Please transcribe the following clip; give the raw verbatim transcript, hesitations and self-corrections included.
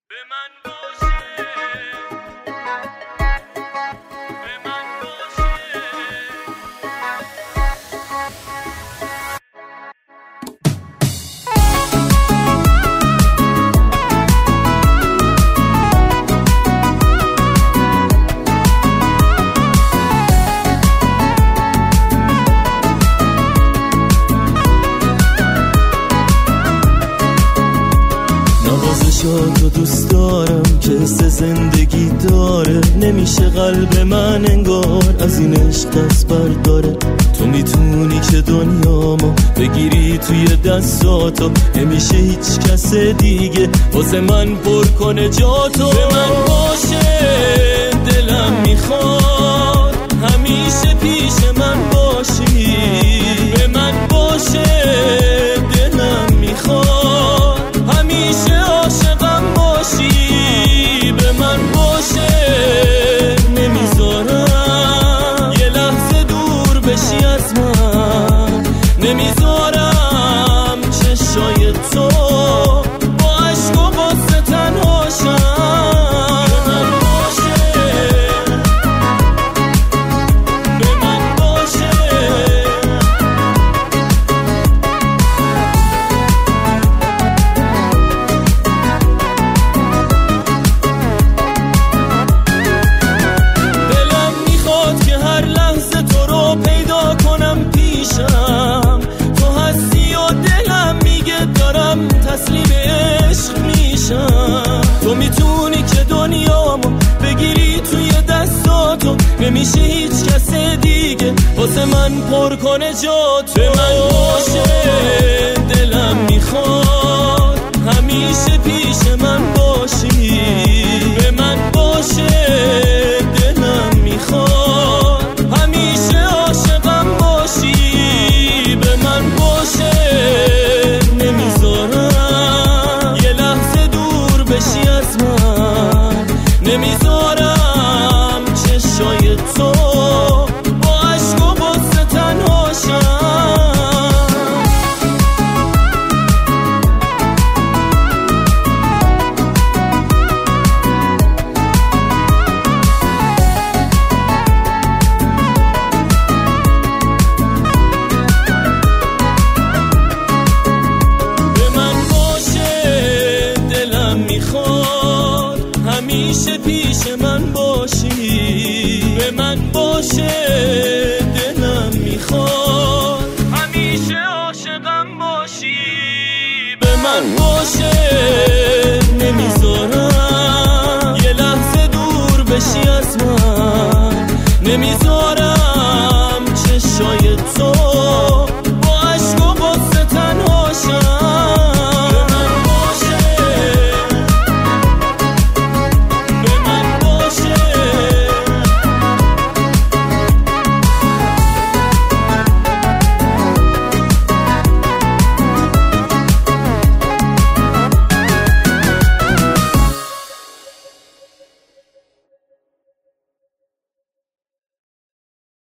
به من باشه، به من باشه. تو دوست دارم که حس زندگی داره، نمیشه قلب من انگار از این عشق دست برداره. تو میتونی که دنیامو بگیری توی دستاتو، نمیشه هیچ کس دیگه واسه من پر کنه جاتو. به من باشه دلم میخواد همیشه پیش من باشی، به من باشه دلم میخواد همیشه عاشقم باشی. به من باشه نمیذارم یه لحظه دور بشی از من، نمیذارم چشای تو با عشق و غصه تنها شم. به من باشه، به من باشه. پیدا کنم پیشم تو هستی و دلم میگه دارم تسلیم عشق میشم. تو میتونی که دنیامو بگیری توی دستاتو، نمیشه هیچ کس دیگه واسه من پر کنه جاتو. به من باشه دلم میخواد همیشه پیش من باشی، به من باشه دلم میخواد همیشه عاشقم باشی. به من باشه نمیذارم یه لحظه دور بشی از من، نمیذارم چشای تو با عشق و غصه تنها شم. همیشه پیش من باشی، به من باشه دلم میخواد همیشه عاشقم باشی. به من باشه نمیذارم یه لحظه دور بشی از من، نمیذارم چشای تو